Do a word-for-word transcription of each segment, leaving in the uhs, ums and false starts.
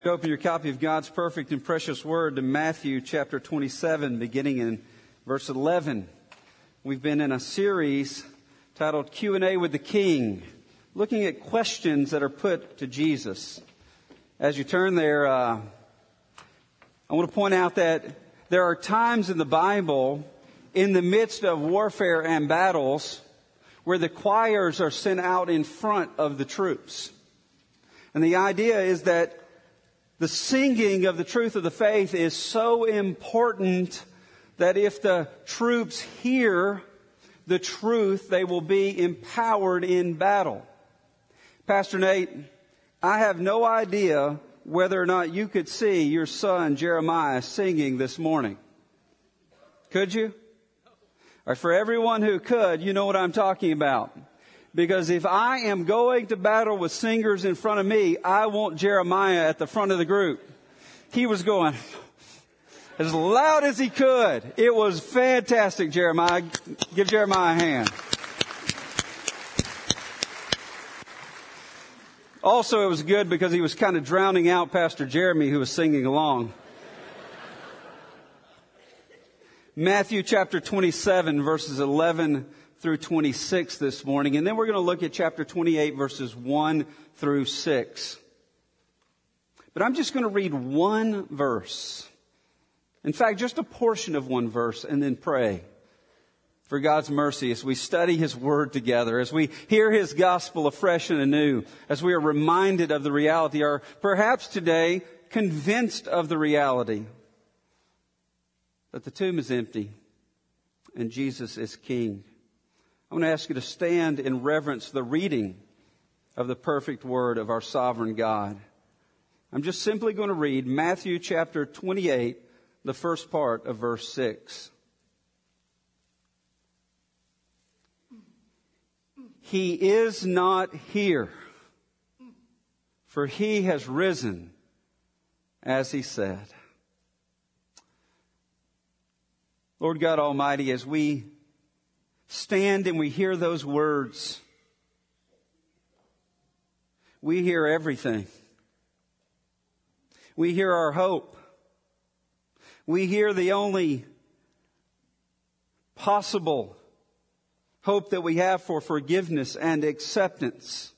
Open your copy of God's perfect and precious word to Matthew chapter twenty-seven, beginning in verse eleven. We've been in a series titled Q and A with the King, looking at questions that are put to Jesus. As you turn there, uh, I want to point out that there are times in the Bible, in the midst of warfare and battles, where the choirs are sent out in front of the troops. And the idea is that the singing of the truth of the faith is so important that if the troops hear the truth, they will be empowered in battle. Pastor Nate, I have no idea whether or not you could see your son Jeremiah singing this morning. Could you? Or for everyone who could, you know what I'm talking about. Because if I am going to battle with singers in front of me, I want Jeremiah at the front of the group. He was going as loud as he could. It was fantastic, Jeremiah. Give Jeremiah a hand. Also, it was good because he was kind of drowning out Pastor Jeremy, who was singing along. Matthew chapter twenty-seven, verses eleven through twenty-six this morning. And then we're going to look at chapter twenty-eight, verses one through six. But I'm just going to read one verse. In fact, just a portion of one verse, and then pray for God's mercy as we study His Word together, as we hear His gospel afresh and anew, as we are reminded of the reality, or perhaps today convinced of the reality that the tomb is empty and Jesus is King. I want to ask you to stand in reverence to the reading of the perfect word of our sovereign God. I'm just simply going to read Matthew chapter twenty-eight, the first part of verse six. He is not here, for He has risen, as He said. Lord God Almighty, as we stand and we hear those words, we hear everything. We hear our hope. We hear the only possible hope that we have for forgiveness and acceptance.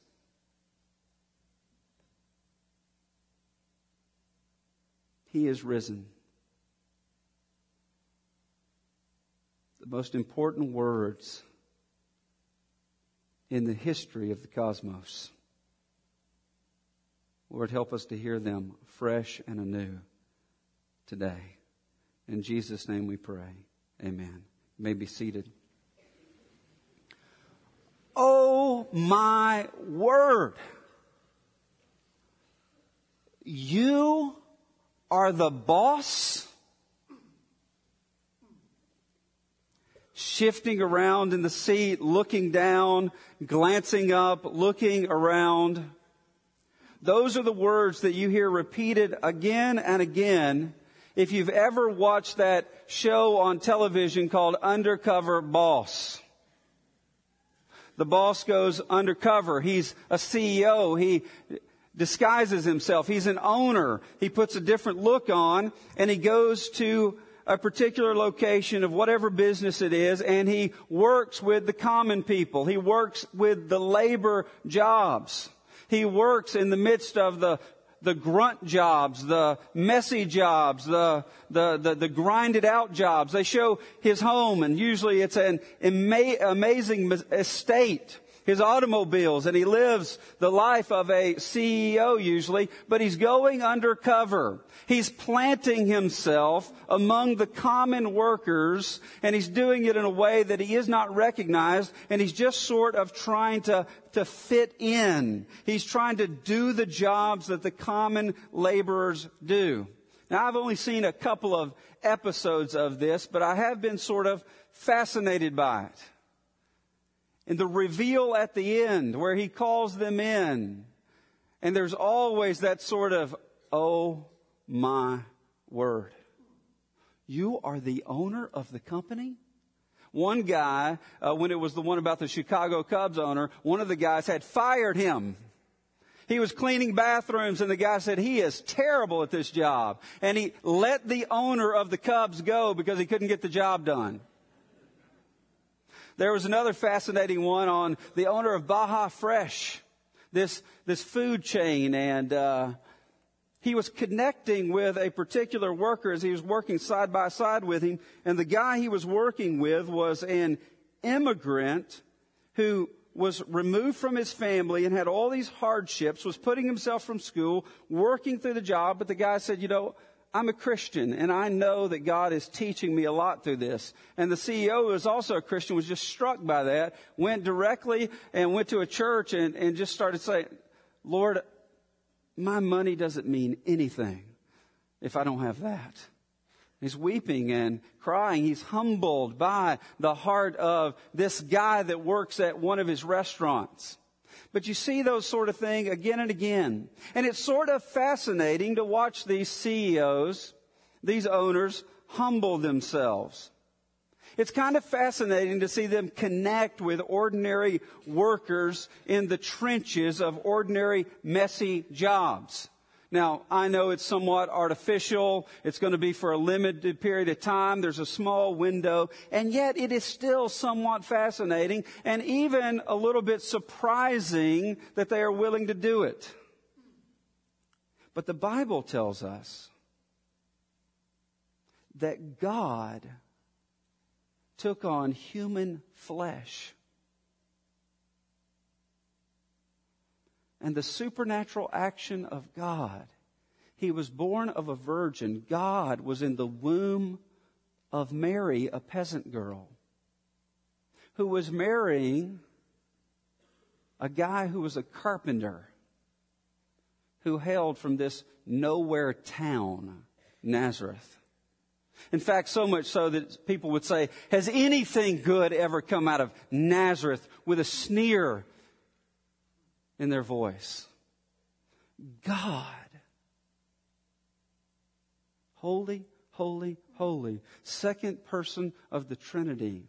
He is risen. The most important words in the history of the cosmos. Lord, help us to hear them fresh and anew today. In Jesus' name we pray. Amen. You may be seated. Oh my word! You are the boss? Shifting around in the seat, looking down, glancing up, looking around. Those are the words that you hear repeated again and again if you've ever watched that show on television called Undercover Boss. The boss goes undercover. He's a C E O. He disguises himself. He's an owner. He puts a different look on, and he goes to a particular location of whatever business it is, and he works with the common people. He works with the labor jobs. He works in the midst of the the grunt jobs, the messy jobs, the the the, the grinded out jobs. They show his home, and usually it's an ama- amazing estate. His automobiles, and he lives the life of a C E O usually, but he's going undercover. He's planting himself among the common workers, and he's doing it in a way that he is not recognized, and he's just sort of trying to, to fit in. He's trying to do the jobs that the common laborers do. Now, I've only seen a couple of episodes of this, but I have been sort of fascinated by it. And the reveal at the end where he calls them in. And there's always that sort of, oh my word. You are the owner of the company? One guy, uh, when it was the one about the Chicago Cubs owner, one of the guys had fired him. He was cleaning bathrooms, and the guy said, he is terrible at this job. And he let the owner of the Cubs go because he couldn't get the job done. There was another fascinating one on the owner of Baja Fresh, this, this food chain, and uh, he was connecting with a particular worker as he was working side by side with him. And the guy he was working with was an immigrant who was removed from his family and had all these hardships, was putting himself from school, working through the job. But the guy said, you know, I'm a Christian, and I know that God is teaching me a lot through this. And the C E O, who was also a Christian, was just struck by that, went directly and went to a church and, and just started saying, Lord, my money doesn't mean anything if I don't have that. He's weeping and crying. He's humbled by the heart of this guy that works at one of his restaurants. But you see those sort of things again and again. And it's sort of fascinating to watch these C E Os, these owners, humble themselves. It's kind of fascinating to see them connect with ordinary workers in the trenches of ordinary, messy jobs. Now, I know it's somewhat artificial. It's going to be for a limited period of time. There's a small window. And yet it is still somewhat fascinating and even a little bit surprising that they are willing to do it. But the Bible tells us that God took on human flesh. And the supernatural action of God. He was born of a virgin. God was in the womb of Mary, a peasant girl, who was marrying a guy who was a carpenter, who hailed from this nowhere town, Nazareth. In fact, so much so that people would say, has anything good ever come out of Nazareth, with a sneer in their voice? God. Holy, holy, holy. Second person of the Trinity.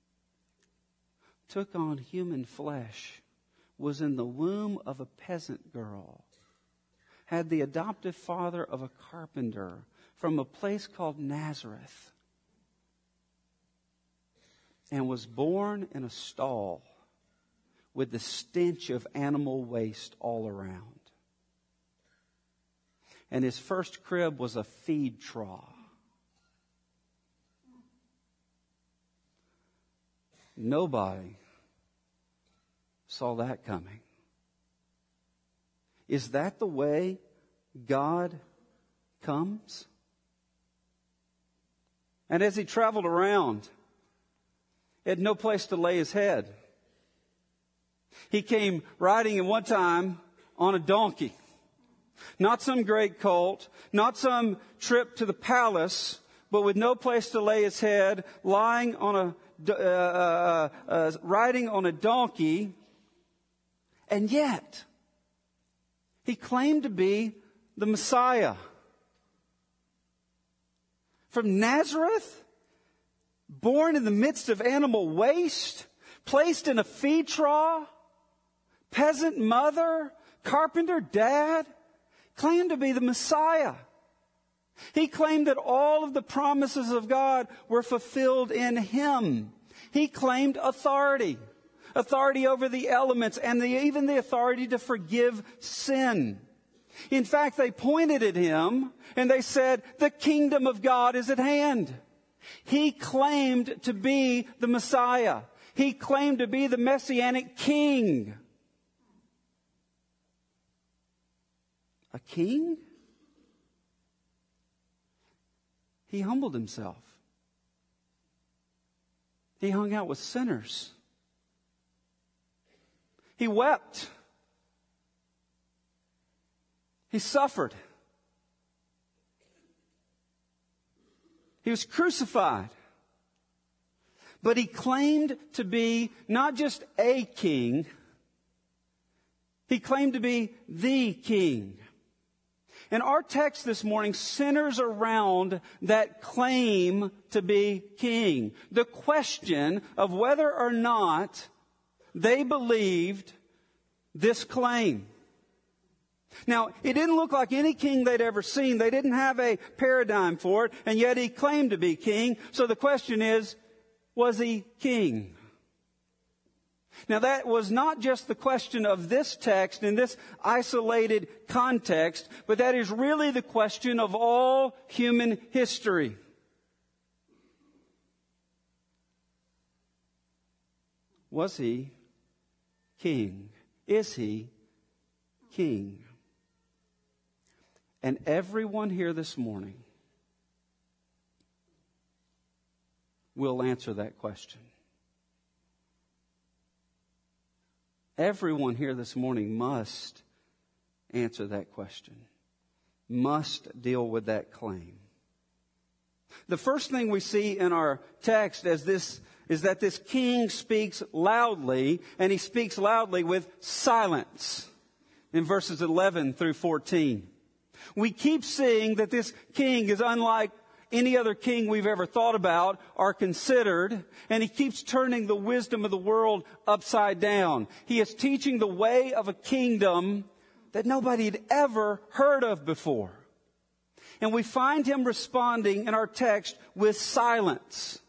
Took on human flesh. Was in the womb of a peasant girl. Had the adoptive father of a carpenter from a place called Nazareth. And was born in a stall with the stench of animal waste all around. And his first crib was a feed trough. Nobody saw that coming. Is that the way God comes? And as he traveled around, he had no place to lay his head. He came riding in one time on a donkey. Not some great colt, not some trip to the palace, but with no place to lay his head, lying on a, uh, uh, uh, riding on a donkey. And yet, he claimed to be the Messiah. From Nazareth, born in the midst of animal waste, placed in a feed trough, peasant mother, carpenter dad, claimed to be the Messiah. He claimed that all of the promises of God were fulfilled in him. He claimed authority. Authority over the elements and the, even the authority to forgive sin. In fact, they pointed at him and they said, the kingdom of God is at hand. He claimed to be the Messiah. He claimed to be the Messianic king. A king? He humbled himself. He hung out with sinners. He wept. He suffered. He was crucified. But he claimed to be not just a king, he claimed to be the king. In our text this morning centers around that claim to be king. The question of whether or not they believed this claim. Now, it didn't look like any king they'd ever seen. They didn't have a paradigm for it, and yet he claimed to be king. So the question is, was he king? Now, that was not just the question of this text in this isolated context, but that is really the question of all human history. Was he king? Is he king? And everyone here this morning will answer that question. Everyone here this morning must answer that question, must deal with that claim. The first thing we see in our text as this is that this king speaks loudly, and he speaks loudly with silence in verses eleven through fourteen. We keep seeing that this king is unlike any other king we've ever thought about or considered, and he keeps turning the wisdom of the world upside down. He is teaching the way of a kingdom that nobody had ever heard of before. And we find him responding in our text with silence.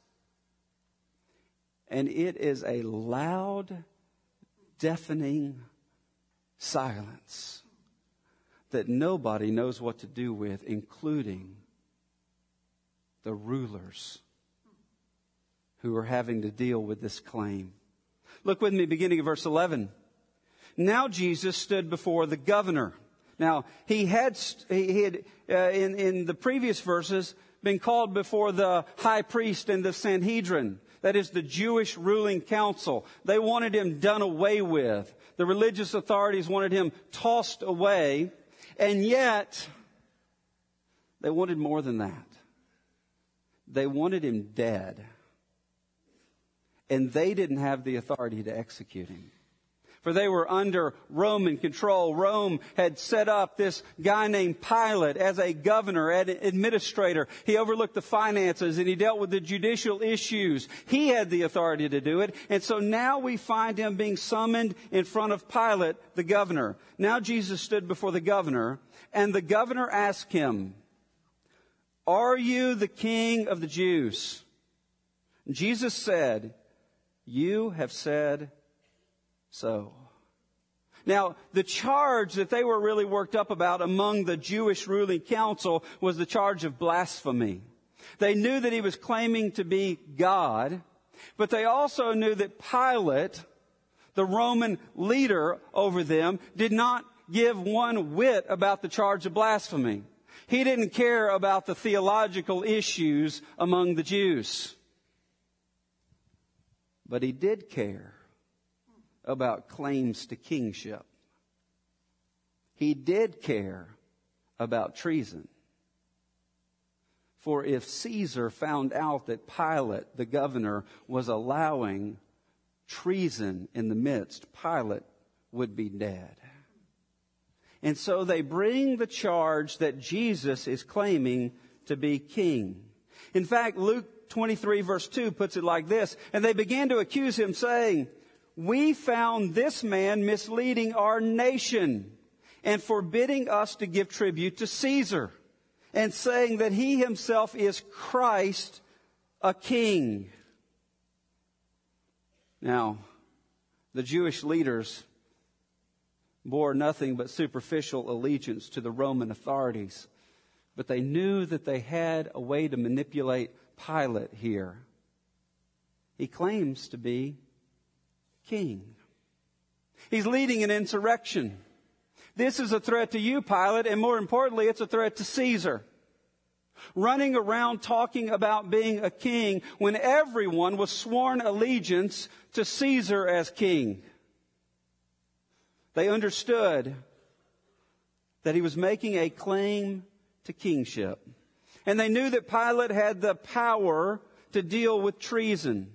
And it is a loud, deafening silence that nobody knows what to do with, including the rulers who are having to deal with this claim. Look with me, beginning of verse eleven. Now Jesus stood before the governor. Now, he had, he had uh, in, in the previous verses, been called before the high priest and the Sanhedrin. That is the Jewish ruling council. They wanted him done away with. The religious authorities wanted him tossed away. And yet, they wanted more than that. They wanted him dead. And they didn't have the authority to execute him. For they were under Roman control. Rome had set up this guy named Pilate as a governor, an administrator. He overlooked the finances and he dealt with the judicial issues. He had the authority to do it. And so now we find him being summoned in front of Pilate, the governor. Now Jesus stood before the governor, and the governor asked him, "Are you the king of the Jews?" Jesus said, "You have said so." Now, the charge that they were really worked up about among the Jewish ruling council was the charge of blasphemy. They knew that he was claiming to be God, but they also knew that Pilate, the Roman leader over them, did not give one whit about the charge of blasphemy. He didn't care about the theological issues among the Jews. But he did care about claims to kingship. He did care about treason. For if Caesar found out that Pilate, the governor, was allowing treason in the midst, Pilate would be dead. And so they bring the charge that Jesus is claiming to be king. In fact, Luke twenty-three verse two puts it like this, "And they began to accuse him, saying, 'We found this man misleading our nation and forbidding us to give tribute to Caesar, and saying that he himself is Christ, a king.'" Now, the Jewish leaders bore nothing but superficial allegiance to the Roman authorities, but they knew that they had a way to manipulate Pilate here. He claims to be king. He's leading an insurrection. This is a threat to you, Pilate, and more importantly, it's a threat to Caesar. Running around talking about being a king when everyone was sworn allegiance to Caesar as king. They understood that he was making a claim to kingship. And they knew that Pilate had the power to deal with treason.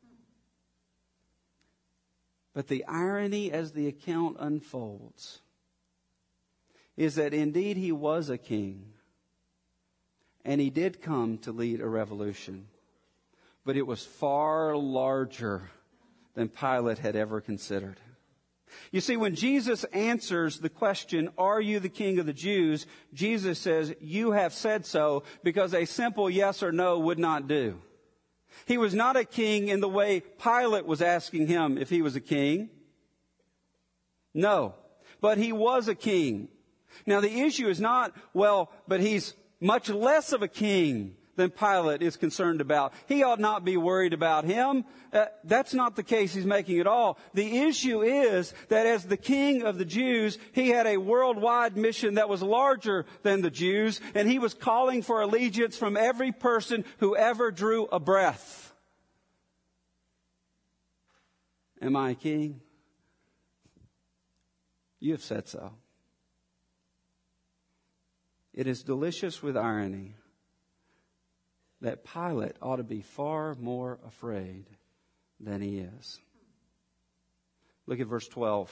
But the irony as the account unfolds is that indeed he was a king. And he did come to lead a revolution. But it was far larger than Pilate had ever considered. You see, when Jesus answers the question, "Are you the King of the Jews?" Jesus says, "You have said so," because a simple yes or no would not do. He was not a king in the way Pilate was asking him if he was a king. No, but he was a king. Now the issue is not, well, but he's much less of a king than Pilate is concerned about. He ought not be worried about him. Uh, that's not the case he's making at all. The issue is that as the King of the Jews, he had a worldwide mission that was larger than the Jews, and he was calling for allegiance from every person who ever drew a breath. Am I a king? You have said so. It is delicious with irony that Pilate ought to be far more afraid than he is. Look at verse twelve.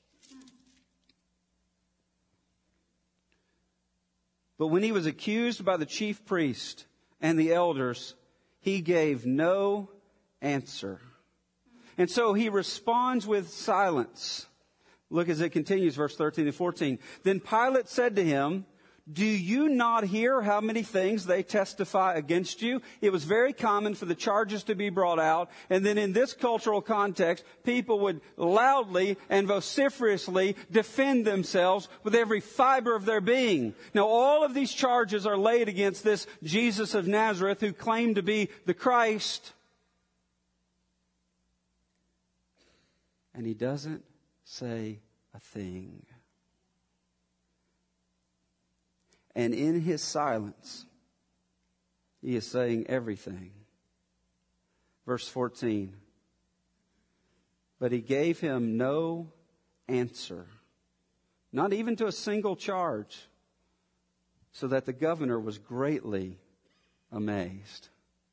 But when he was accused by the chief priest and the elders, he gave no answer. And so he responds with silence. Look as it continues, verse thirteen and fourteen. Then Pilate said to him, "Do you not hear how many things they testify against you?" It was very common for the charges to be brought out, and then in this cultural context, people would loudly and vociferously defend themselves with every fiber of their being. Now, all of these charges are laid against this Jesus of Nazareth who claimed to be the Christ. And he doesn't say a thing. And in his silence, he is saying everything. Verse fourteen. But he gave him no answer, not even to a single charge, so that the governor was greatly amazed.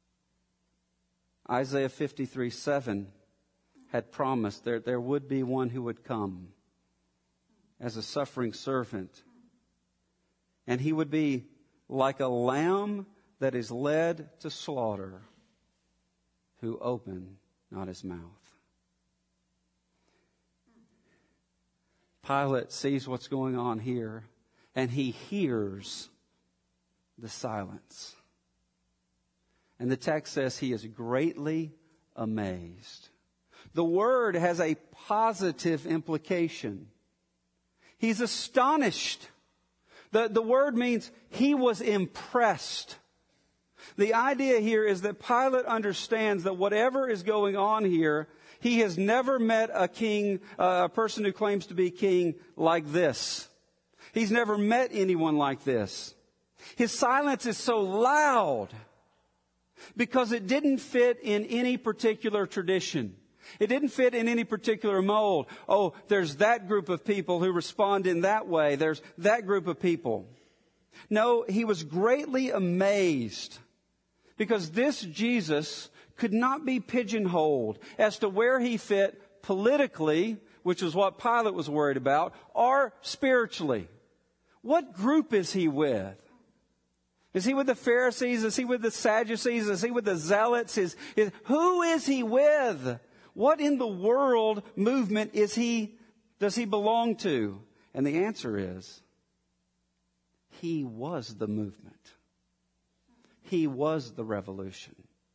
Isaiah fifty-three seven had promised that there would be one who would come as a suffering servant. And he would be like a lamb that is led to slaughter, who opened not his mouth. Pilate sees what's going on here, and he hears the silence. And the text says he is greatly amazed. The word has a positive implication. He's astonished. The, the word means he was impressed. The idea here is that Pilate understands that whatever is going on here, he has never met a king, uh, a person who claims to be king like this. He's never met anyone like this. His silence is so loud because it didn't fit in any particular tradition. It didn't fit in any particular mold. Oh, there's that group of people who respond in that way. There's that group of people. No, he was greatly amazed because this Jesus could not be pigeonholed as to where he fit politically, which is what Pilate was worried about, or spiritually. What group is he with? Is he with the Pharisees? Is he with the Sadducees? Is he with the Zealots? Is, is, who is he with? What in the world movement is he, does he belong to? And the answer is, he was the movement. He was the revolution.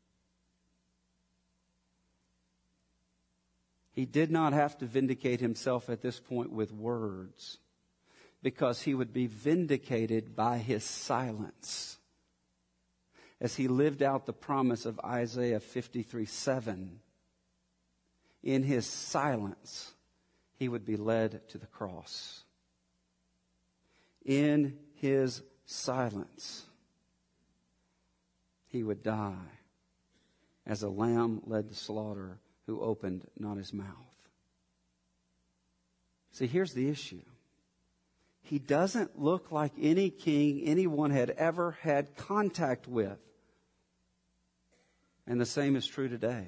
He did not have to vindicate himself at this point with words, because he would be vindicated by his silence as he lived out the promise of Isaiah fifty-three seven. In his silence, he would be led to the cross. In his silence, he would die as a lamb led to slaughter, who opened not his mouth. See, here's the issue. He doesn't look like any king anyone had ever had contact with. And the same is true today.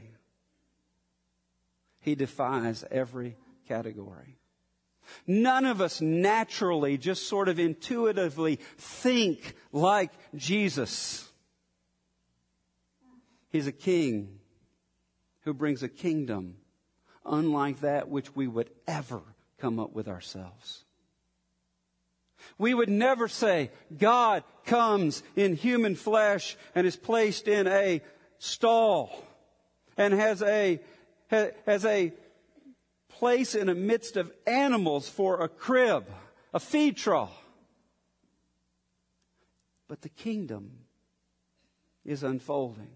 He defies every category. None of us naturally, just sort of intuitively think like Jesus. He's a king who brings a kingdom unlike that which we would ever come up with ourselves. We would never say, God comes in human flesh and is placed in a stall and has a, has a place in the midst of animals for a crib, a feed trough. But the kingdom is unfolding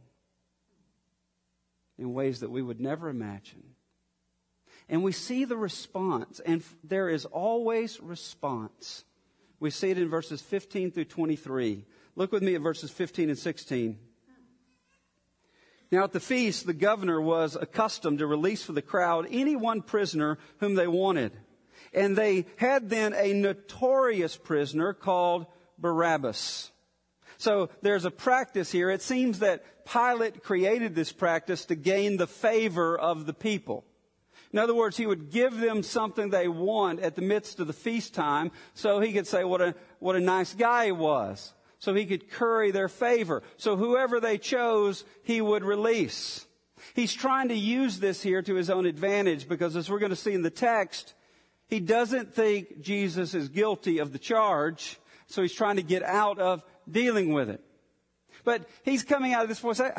in ways that we would never imagine. And we see the response, and there is always response. We see it in verses fifteen through twenty-three. Look with me at verses fifteen and sixteen. Now at the feast, the governor was accustomed to release for the crowd any one prisoner whom they wanted. And they had then a notorious prisoner called Barabbas. So there's a practice here. It seems that Pilate created this practice to gain the favor of the people. In other words, he would give them something they want at the midst of the feast time so he could say what a, what a nice guy he was. So he could curry their favor. So whoever they chose, he would release. He's trying to use this here to his own advantage because, as we're going to see in the text, he doesn't think Jesus is guilty of the charge. So he's trying to get out of dealing with it. But he's coming out of this point saying,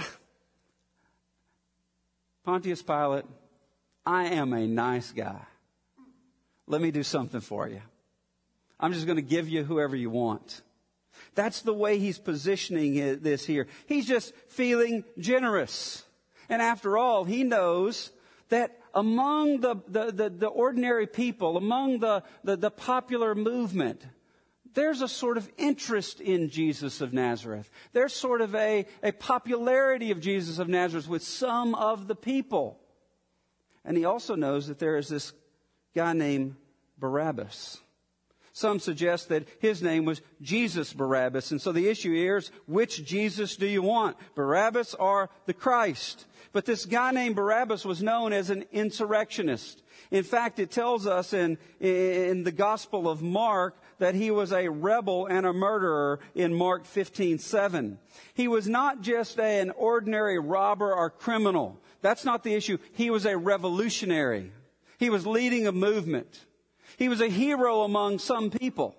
Pontius Pilate, I am a nice guy. Let me do something for you. I'm just going to give you whoever you want. That's the way he's positioning this here. He's just feeling generous. And after all, he knows that among the, the, the, the ordinary people, among the, the, the popular movement, there's a sort of interest in Jesus of Nazareth. There's sort of a, a popularity of Jesus of Nazareth with some of the people. And he also knows that there is this guy named Barabbas. Some suggest that his name was Jesus Barabbas. And so the issue here is, which Jesus do you want? Barabbas or the Christ? But this guy named Barabbas was known as an insurrectionist. In fact, it tells us in, in the Gospel of Mark that he was a rebel and a murderer in Mark fifteen seven. He was not just an ordinary robber or criminal. That's not the issue. He was a revolutionary. He was leading a movement. He was a hero among some people.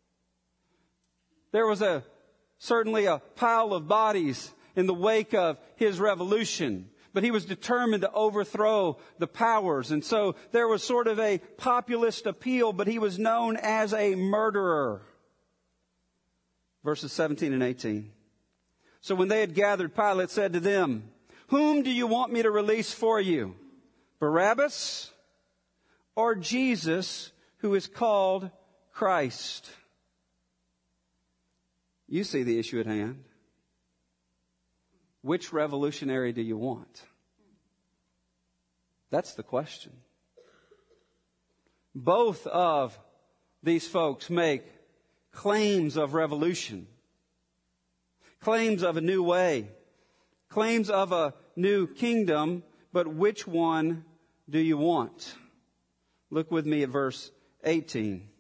There was a certainly a pile of bodies in the wake of his revolution. But he was determined to overthrow the powers. And so there was sort of a populist appeal, but he was known as a murderer. Verses seventeen and eighteen. So when they had gathered, Pilate said to them, "Whom do you want me to release for you? Barabbas or Jesus, who is called Christ?" You see the issue at hand. Which revolutionary do you want? That's the question. Both of these folks make claims of revolution, claims of a new way, claims of a new kingdom, but which one do you want? Look with me at verse eighteen.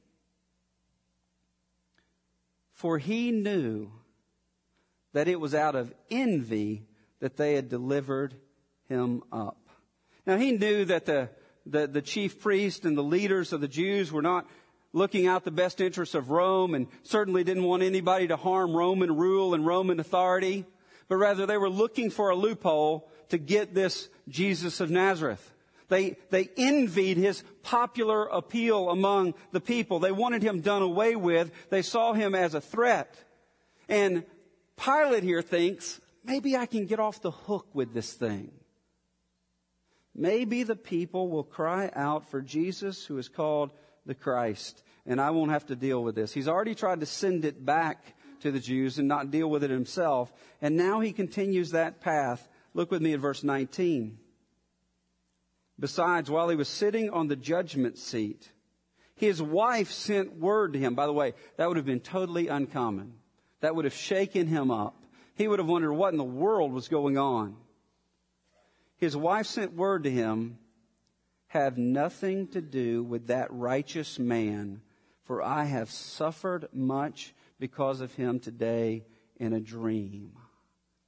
For he knew that it was out of envy that they had delivered him up. Now he knew that the, the, the chief priest and the leaders of the Jews were not looking out the best interests of Rome, and certainly didn't want anybody to harm Roman rule and Roman authority, but rather they were looking for a loophole to get this Jesus of Nazareth. They, they envied his popular appeal among the people. They wanted him done away with. They saw him as a threat. And Pilate here thinks, maybe I can get off the hook with this thing. Maybe the people will cry out for Jesus, who is called the Christ, and I won't have to deal with this. He's already tried to send it back to the Jews and not deal with it himself. And now he continues that path. Look with me at verse nineteen. Besides, while he was sitting on the judgment seat, his wife sent word to him. By the way, that would have been totally uncommon. That would have shaken him up. He would have wondered what in the world was going on. His wife sent word to him, "Have nothing to do with that righteous man, for I have suffered much because of him today in a dream."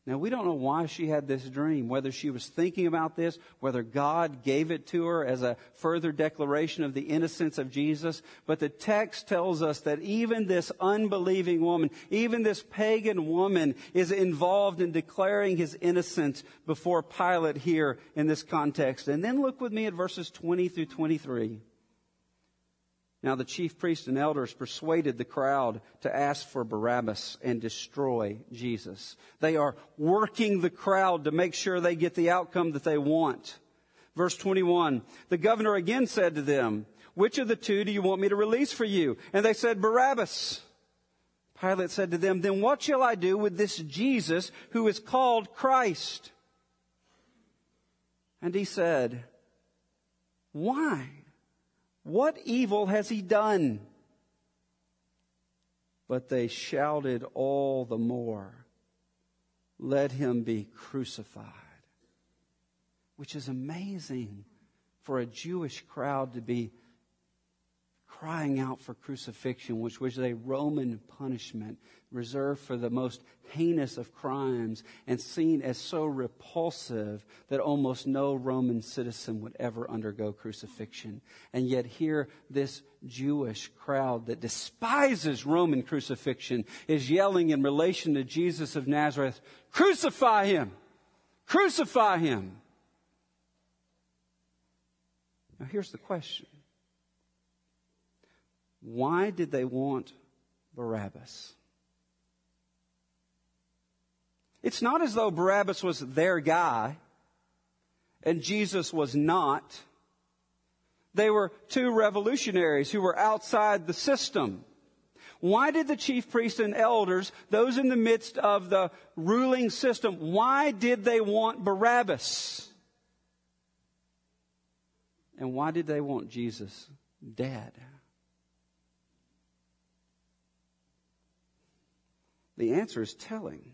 Now, we don't know why she had this dream, whether she was thinking about this, whether God gave it to her as a further declaration of the innocence of Jesus. But the text tells us that even this unbelieving woman, even this pagan woman, is involved in declaring his innocence before Pilate here in this context. And then look with me at verses twenty through twenty-three. Now the chief priests and elders persuaded the crowd to ask for Barabbas and destroy Jesus. They are working the crowd to make sure they get the outcome that they want. Verse twenty-one, the governor again said to them, which of the two do you want me to release for you? And they said, Barabbas. Pilate said to them, then what shall I do with this Jesus who is called Christ? And he said, why? What evil has he done? But they shouted all the more, let him be crucified. Which is amazing for a Jewish crowd to be crying out for crucifixion, which was a Roman punishment reserved for the most heinous of crimes and seen as so repulsive that almost no Roman citizen would ever undergo crucifixion. And yet here, this Jewish crowd that despises Roman crucifixion is yelling in relation to Jesus of Nazareth, crucify him! Crucify him! Now here's the question. Why did they want Barabbas? It's not as though Barabbas was their guy and Jesus was not. They were two revolutionaries who were outside the system. Why did the chief priests and elders, those in the midst of the ruling system, why did they want Barabbas? And why did they want Jesus dead? The answer is telling.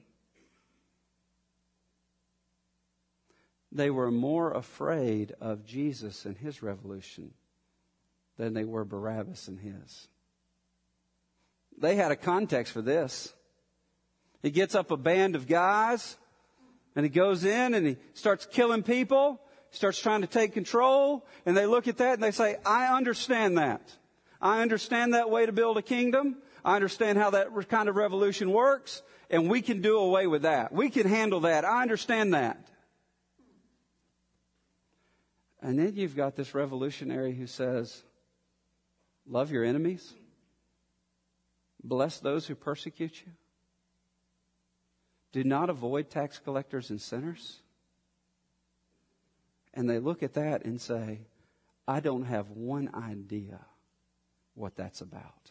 They were more afraid of Jesus and his revolution than they were Barabbas and his. They had a context for this. He gets up a band of guys and he goes in and he starts killing people, starts trying to take control, and they look at that and they say, I understand that. I understand that way to build a kingdom. I understand how that kind of revolution works, and we can do away with that. We can handle that. I understand that. And then you've got this revolutionary who says, love your enemies. Bless those who persecute you. Do not avoid tax collectors and sinners. And they look at that and say, I don't have one idea what that's about.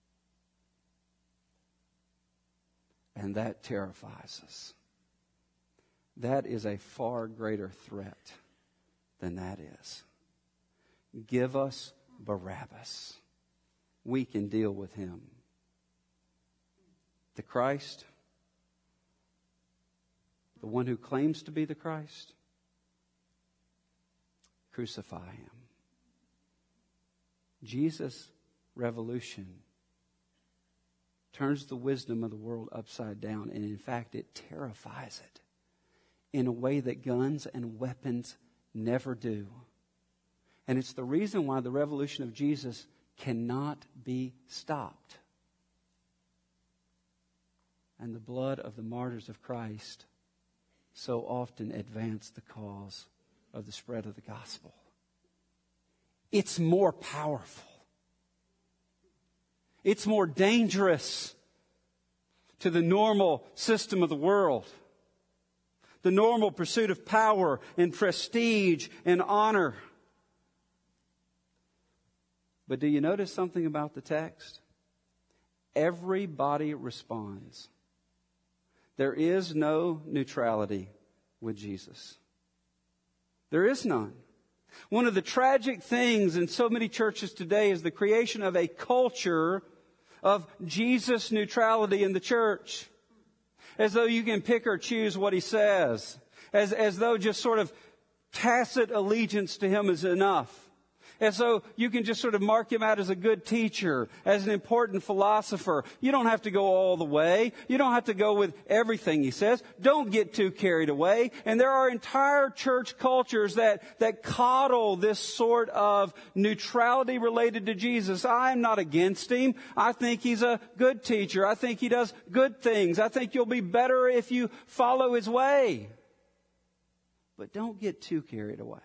And that terrifies us. That is a far greater threat than that is. Give us Barabbas. We can deal with him. The Christ, the one who claims to be the Christ, crucify him. Jesus' revolution turns the wisdom of the world upside down, and in fact it terrifies it in a way that guns and weapons never do. And it's the reason why the revolution of Jesus cannot be stopped. And the blood of the martyrs of Christ so often advanced the cause of the spread of the gospel. It's more powerful. It's more dangerous to the normal system of the world. The normal pursuit of power and prestige and honor. But do you notice something about the text? Everybody responds. There is no neutrality with Jesus. There is none. One of the tragic things in so many churches today is the creation of a culture of Jesus neutrality in the church. As though you can pick or choose what he says. As, as though just sort of tacit allegiance to him is enough. And so you can just sort of mark him out as a good teacher, as an important philosopher. You don't have to go all the way. You don't have to go with everything he says. Don't get too carried away. And there are entire church cultures that, that coddle this sort of neutrality related to Jesus. I'm not against him. I think he's a good teacher. I think he does good things. I think you'll be better if you follow his way. But don't get too carried away.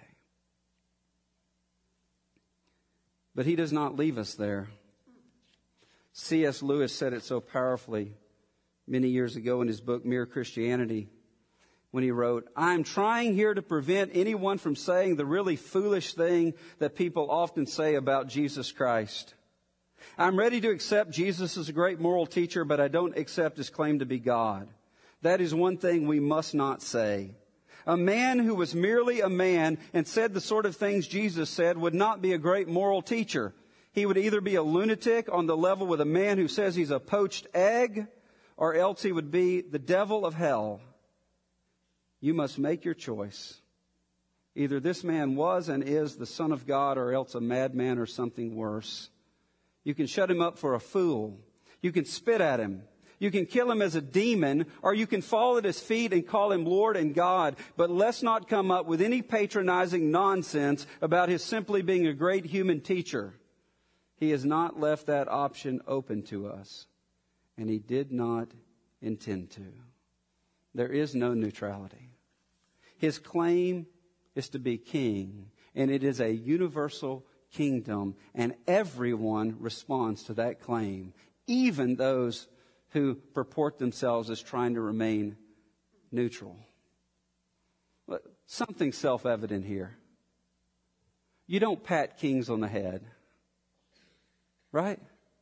But he does not leave us there. C S Lewis said it so powerfully many years ago in his book, Mere Christianity, when he wrote, I'm trying here to prevent anyone from saying the really foolish thing that people often say about Jesus Christ. I'm ready to accept Jesus as a great moral teacher, but I don't accept his claim to be God. That is one thing we must not say. A man who was merely a man and said the sort of things Jesus said would not be a great moral teacher. He would either be a lunatic on the level with a man who says he's a poached egg, or else he would be the devil of hell. You must make your choice. Either this man was and is the Son of God, or else a madman or something worse. You can shut him up for a fool. You can spit at him. You can kill him as a demon, or you can fall at his feet and call him Lord and God. But let's not come up with any patronizing nonsense about his simply being a great human teacher. He has not left that option open to us, and he did not intend to. There is no neutrality. His claim is to be king, and it is a universal kingdom, and everyone responds to that claim, even those who purport themselves as trying to remain neutral. But something self-evident here. You don't pat kings on the head, right?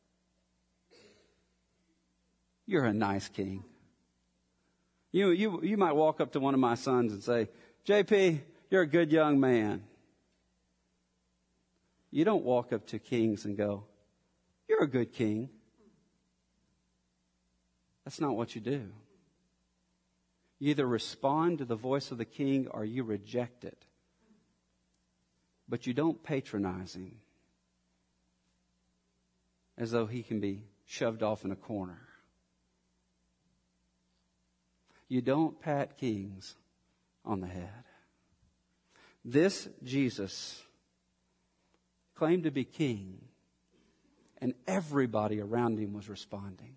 You're a nice king. You, you, you might walk up to one of my sons and say, J P, you're a good young man. You don't walk up to kings and go, you're a good king. That's not what you do. You either respond to the voice of the king or you reject it. But you don't patronize him as though he can be shoved off in a corner. You don't pat kings on the head. This Jesus claimed to be king, and everybody around him was responding.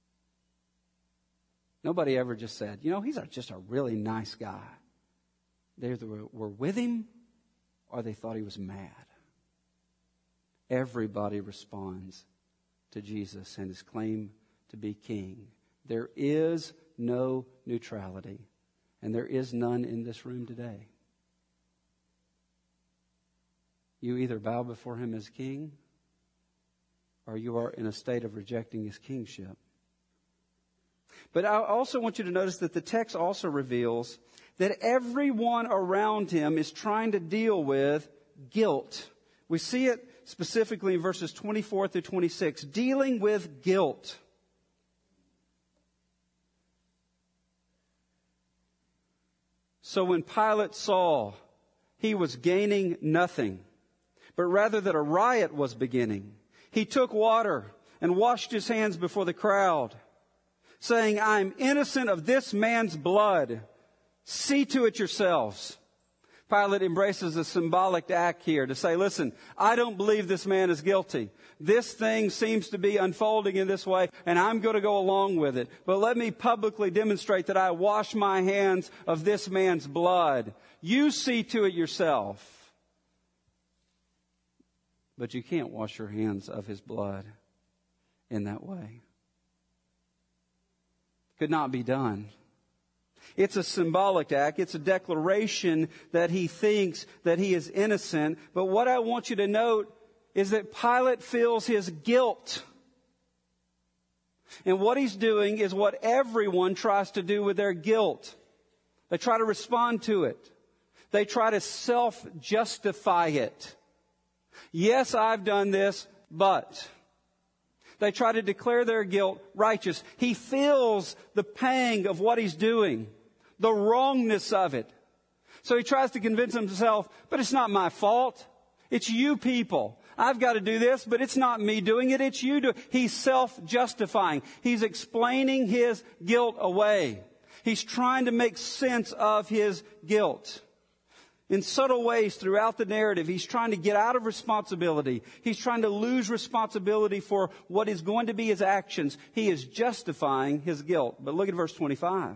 Nobody ever just said, you know, he's just a really nice guy. They either were with him or they thought he was mad. Everybody responds to Jesus and his claim to be king. There is no neutrality, and there is none in this room today. You either bow before him as king, or you are in a state of rejecting his kingship. But I also want you to notice that the text also reveals that everyone around him is trying to deal with guilt. We see it specifically in verses twenty-four through twenty-six, dealing with guilt. So when Pilate saw he was gaining nothing, but rather that a riot was beginning, he took water and washed his hands before the crowd, saying, I'm innocent of this man's blood. See to it yourselves. Pilate embraces a symbolic act here to say, listen, I don't believe this man is guilty. This thing seems to be unfolding in this way, and I'm going to go along with it. But let me publicly demonstrate that I wash my hands of this man's blood. You see to it yourself. But you can't wash your hands of his blood in that way. Could not be done. It's a symbolic act. It's a declaration that he thinks that he is innocent. But what I want you to note is that Pilate feels his guilt. And what he's doing is what everyone tries to do with their guilt. They try to respond to it. They try to self-justify it. Yes, I've done this, but... They try to declare their guilt righteous. He feels the pang of what he's doing, the wrongness of it. So he tries to convince himself, but it's not my fault. It's you people. I've got to do this, but it's not me doing it. It's you doing it. He's self-justifying. He's explaining his guilt away. He's trying to make sense of his guilt. In subtle ways throughout the narrative, he's trying to get out of responsibility. He's trying to lose responsibility for what is going to be his actions. He is justifying his guilt. But look at verse twenty-five.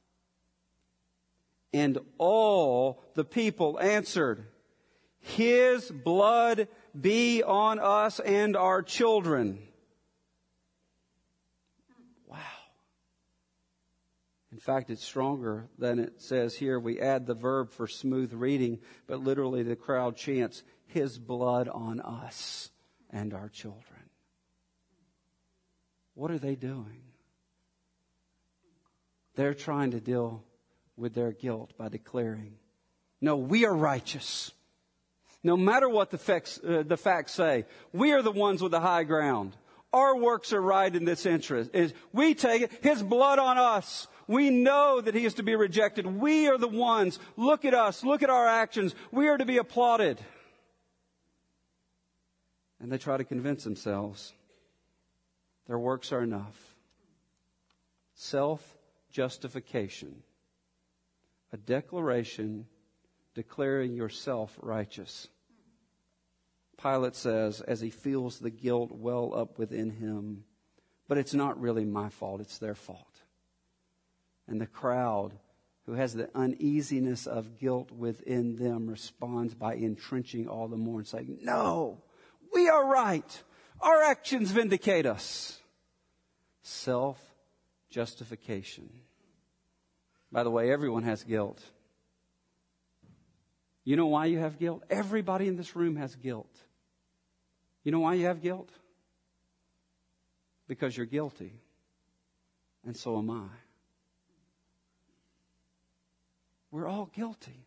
And all the people answered, His blood be on us and our children. Wow. In fact, it's stronger than it says here. We add the verb for smooth reading, but literally the crowd chants, His blood on us and our children. What are they doing? They're trying to deal with their guilt by declaring, no, we are righteous. No matter what the facts, uh, the facts say, we are the ones with the high ground. Our works are right in this interest. Is we take it, His blood on us. We know that He is to be rejected. We are the ones. Look at us. Look at our actions. We are to be applauded. And they try to convince themselves their works are enough. Self-justification. A declaration declaring yourself righteous. Pilate says, as he feels the guilt well up within him, but it's not really my fault, it's their fault. And the crowd, who has the uneasiness of guilt within them, responds by entrenching all the more and saying, no, we are right. Our actions vindicate us. Self-justification. By the way, everyone has guilt. You know why you have guilt? Everybody in this room has guilt. You know why you have guilt? Because you're guilty. And so am I. We're all guilty.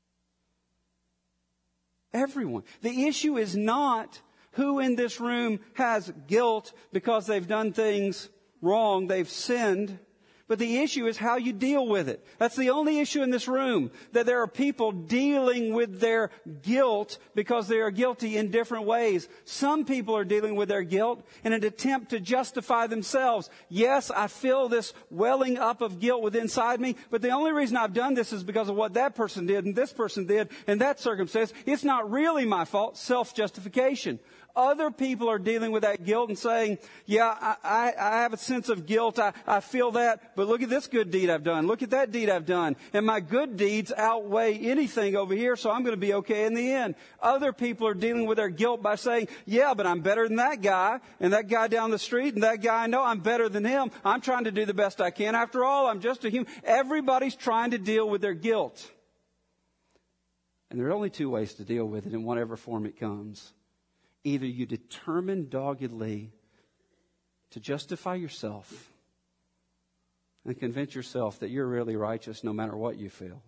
Everyone. The issue is not who in this room has guilt because they've done things wrong, they've sinned. But the issue is how you deal with it. That's the only issue in this room, that there are people dealing with their guilt because they are guilty in different ways. Some people are dealing with their guilt in an attempt to justify themselves. Yes, I feel this welling up of guilt within inside me, but the only reason I've done this is because of what that person did and this person did and that circumstance. It's not really my fault. Self-justification. Other people are dealing with that guilt and saying, yeah, I, I, I have a sense of guilt. I, I feel that. But look at this good deed I've done. Look at that deed I've done. And my good deeds outweigh anything over here, so I'm going to be okay in the end. Other people are dealing with their guilt by saying, yeah, but I'm better than that guy. And that guy down the street and that guy I know, I'm better than him. I'm trying to do the best I can. After all, I'm just a human. Everybody's trying to deal with their guilt. And there are only two ways to deal with it in whatever form it comes. Either you determine doggedly to justify yourself and convince yourself that you're really righteous no matter what you feel.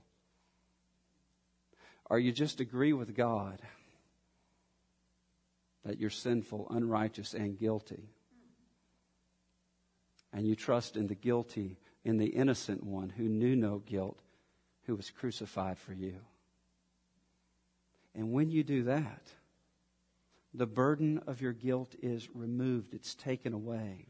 Or you just agree with God that you're sinful, unrighteous, and guilty. And you trust in the guilty, in the innocent one who knew no guilt, who was crucified for you. And when you do that, the burden of your guilt is removed. It's taken away.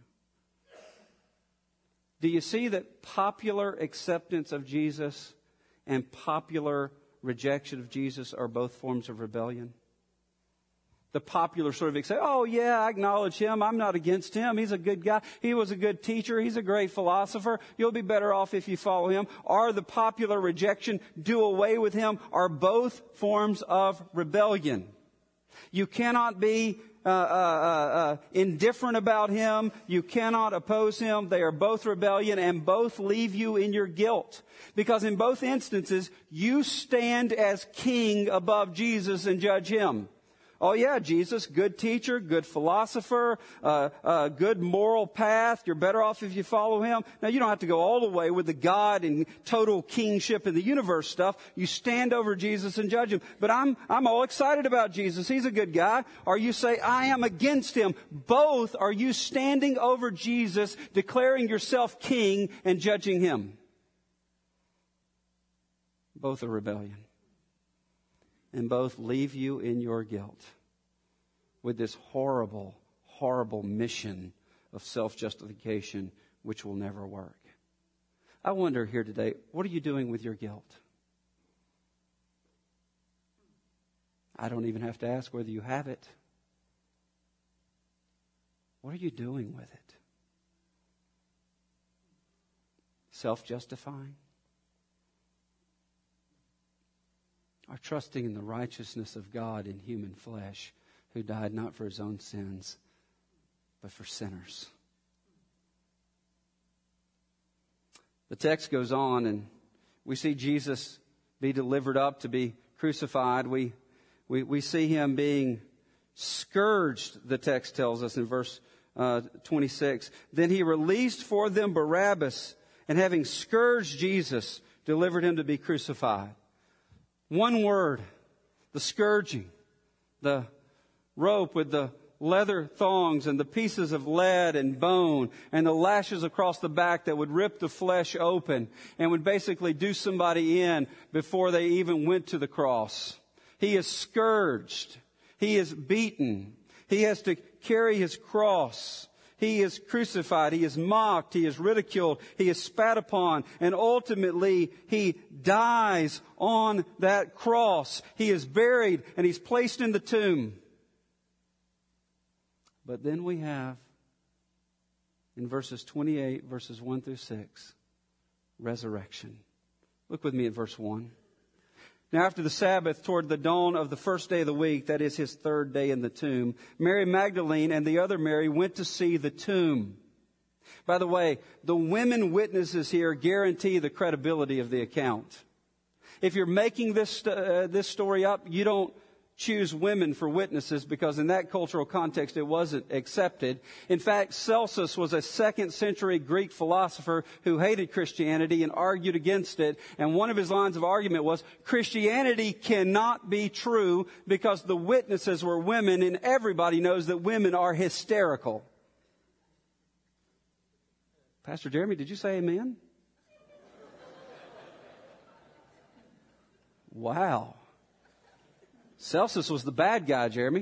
Do you see that popular acceptance of Jesus and popular rejection of Jesus are both forms of rebellion? The popular sort of say, oh yeah, I acknowledge him. I'm not against him. He's a good guy. He was a good teacher. He's a great philosopher. You'll be better off if you follow him. Or the popular rejection, do away with him, are both forms of rebellion. You cannot be uh, uh, uh, indifferent about him. You cannot oppose him. They are both rebellion and both leave you in your guilt. Because in both instances, you stand as king above Jesus and judge him. Oh yeah, Jesus, good teacher, good philosopher, uh, uh, good moral path. You're better off if you follow him. Now you don't have to go all the way with the God and total kingship in the universe stuff. You stand over Jesus and judge him. But I'm, I'm all excited about Jesus. He's a good guy. Or you say, I am against him. Both are you standing over Jesus, declaring yourself king and judging him. Both are rebellion. and both leave you in your guilt with this horrible, horrible mission of self-justification, which will never work. I wonder here today, what are you doing with your guilt? I don't even have to ask whether you have it. What are you doing with it? Self-justifying? Or trusting in the righteousness of God in human flesh, who died not for his own sins, but for sinners? The text goes on, and we see Jesus be delivered up to be crucified. We, we, we see him being scourged, the text tells us in verse uh, twenty-six. Then he released for them Barabbas, and having scourged Jesus, delivered him to be crucified. One word, the scourging, the rope with the leather thongs and the pieces of lead and bone and the lashes across the back that would rip the flesh open and would basically do somebody in before they even went to the cross. He is scourged. He is beaten. He has to carry his cross. He is crucified. He is mocked. He is ridiculed. He is spat upon. And ultimately, he dies on that cross. He is buried and he's placed in the tomb. But then we have, in verses twenty-eight, verses one through six, resurrection. Look with me at verse one. Now after the Sabbath, toward the dawn of the first day of the week, that is his third day in the tomb, Mary Magdalene and the other Mary went to see the tomb. By the way, the women witnesses here guarantee the credibility of the account. If you're making this uh, this story up, you don't choose women for witnesses, because in that cultural context it wasn't accepted. In fact, Celsus was a second century Greek philosopher who hated Christianity and argued against it. And one of his lines of argument was, Christianity cannot be true because the witnesses were women, and everybody knows that women are hysterical. Pastor Jeremy, did you say amen? Wow. Celsus was the bad guy, Jeremy.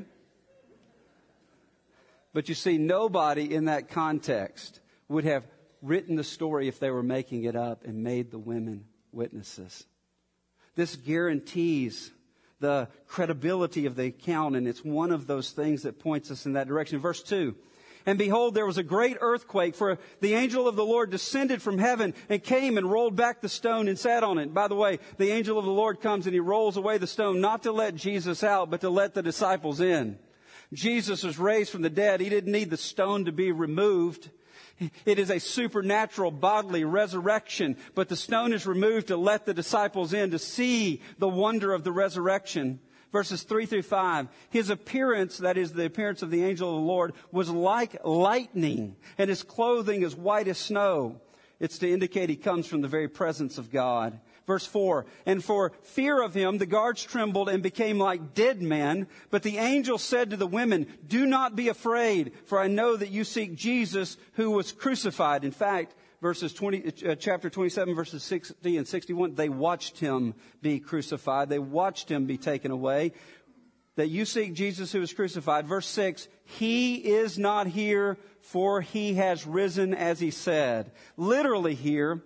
But you see, nobody in that context would have written the story if they were making it up and made the women witnesses. This guarantees the credibility of the account, and it's one of those things that points us in that direction. Verse two. And behold, there was a great earthquake, for the angel of the Lord descended from heaven and came and rolled back the stone and sat on it. By the way, the angel of the Lord comes and he rolls away the stone, not to let Jesus out, but to let the disciples in. Jesus was raised from the dead. He didn't need the stone to be removed. It is a supernatural bodily resurrection, but the stone is removed to let the disciples in to see the wonder of the resurrection. Verses three through five, his appearance, that is the appearance of the angel of the Lord, was like lightning, and his clothing as white as snow. It's to indicate he comes from the very presence of God. Verse four, and for fear of him, the guards trembled and became like dead men. But the angel said to the women, do not be afraid, for I know that you seek Jesus who was crucified. In fact, verses twenty, uh, chapter twenty-seven, verses sixty and sixty-one, they watched him be crucified. They watched him be taken away. That you seek Jesus who was crucified. Verse six, he is not here, for he has risen as he said. Literally here,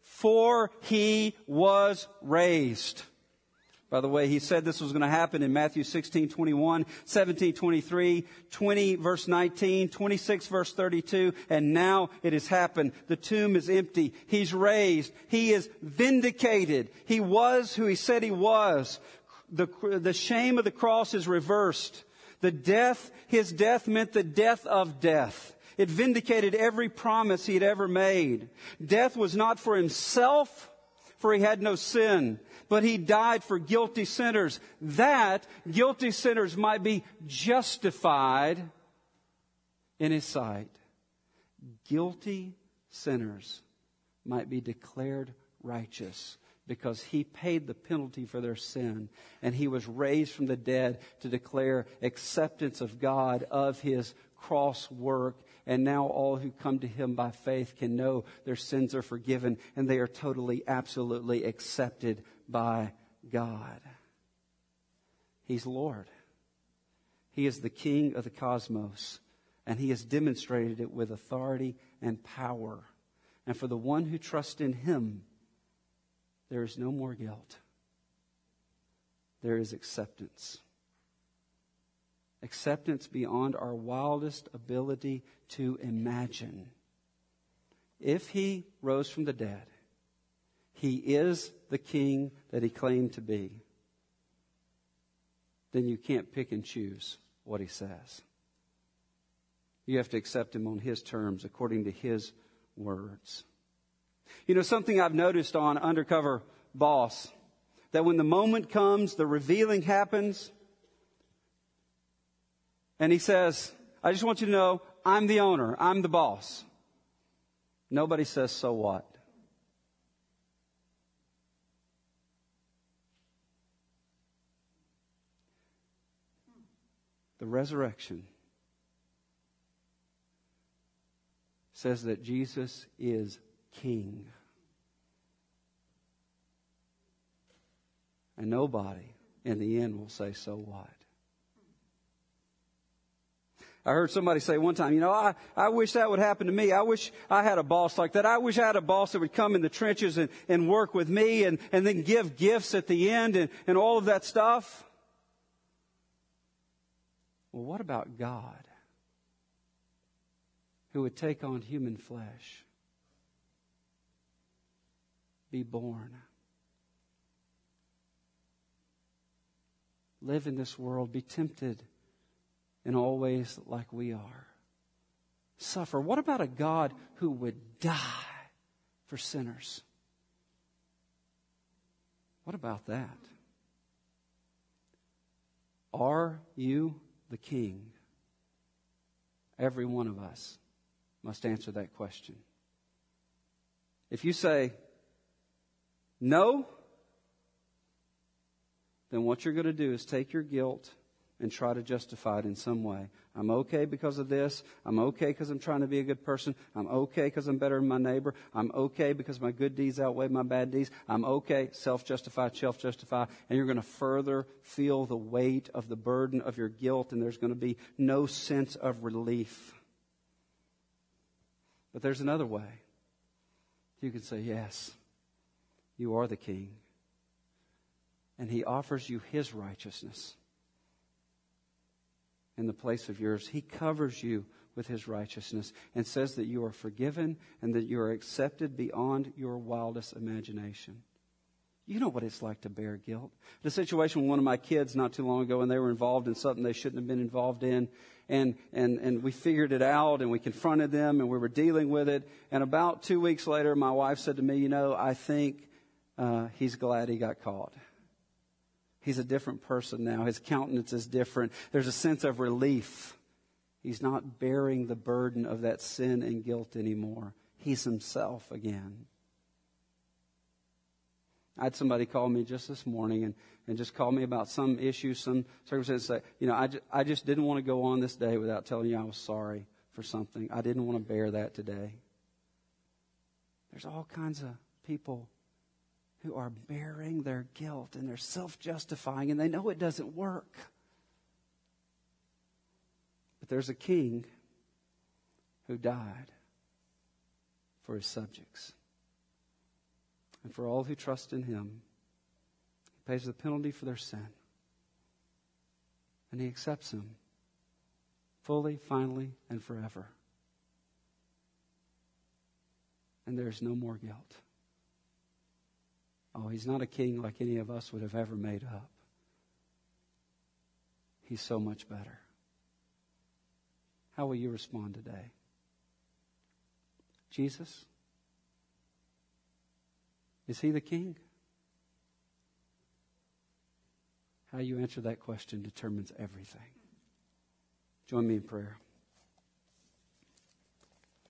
for he was raised. By the way, he said this was going to happen in Matthew sixteen twenty-one, seventeen twenty-three, twenty verse nineteen, twenty-six verse thirty-two, and now it has happened. The tomb is empty. He's raised. He is vindicated. He was who he said he was. The, the shame of the cross is reversed. The death, his death meant the death of death. It vindicated every promise he had ever made. Death was not for himself, for he had no sin, but he died for guilty sinners, that guilty sinners might be justified in his sight. Guilty sinners might be declared righteous because he paid the penalty for their sin, and he was raised from the dead to declare acceptance of God, of his cross work. And now all who come to him by faith can know their sins are forgiven and they are totally, absolutely accepted by God. He's Lord. He is the King of the cosmos, and He has demonstrated it with authority and power. And for the one who trusts in Him, there is no more guilt. There is acceptance. Acceptance beyond our wildest ability to imagine. If He rose from the dead, He is the King that He claimed to be. Then you can't pick and choose what He says. You have to accept Him on His terms, according to His words. You know, something I've noticed on Undercover Boss, that when the moment comes, the revealing happens, and he says, I just want you to know, I'm the owner, I'm the boss. Nobody says, so what? The resurrection says that Jesus is King. And nobody in the end will say, so what? I heard somebody say one time, you know, I, I wish that would happen to me. I wish I had a boss like that. I wish I had a boss that would come in the trenches and, and work with me and, and then give gifts at the end and, and all of that stuff. Well, what about God, who would take on human flesh, be born, live in this world, be tempted in all ways like we are, suffer? What about a God who would die for sinners? What about that? Are you the King? Every one of us must answer that question. If you say no, then what you're going to do is take your guilt and try to justify it in some way. I'm okay because of this. I'm okay because I'm trying to be a good person. I'm okay because I'm better than my neighbor. I'm okay because my good deeds outweigh my bad deeds. I'm okay, self-justify, self-justify. And you're going to further feel the weight of the burden of your guilt, and there's going to be no sense of relief. But there's another way. You can say, yes, you are the King. And He offers you His righteousness in the place of yours. He covers you with His righteousness and says that you are forgiven and that you are accepted beyond your wildest imagination. You know what it's like to bear guilt. The situation with one of my kids not too long ago, and they were involved in something they shouldn't have been involved in. And, and, and we figured it out, and we confronted them, and we were dealing with it. And about two weeks later, my wife said to me, you know, I think uh, he's glad he got caught. He's a different person now. His countenance is different. There's a sense of relief. He's not bearing the burden of that sin and guilt anymore. He's himself again. I had somebody call me just this morning and, and just call me about some issue, some circumstance. Say, you know, I, ju- I just didn't want to go on this day without telling you I was sorry for something. I didn't want to bear that today. There's all kinds of people who are bearing their guilt and they're self-justifying and they know it doesn't work. But there's a King who died for His subjects. And for all who trust in Him, He pays the penalty for their sin. And He accepts them fully, finally, and forever. And there's no more guilt. Oh, He's not a king like any of us would have ever made up. He's so much better. How will you respond today? Jesus? Is He the King? How you answer that question determines everything. Join me in prayer.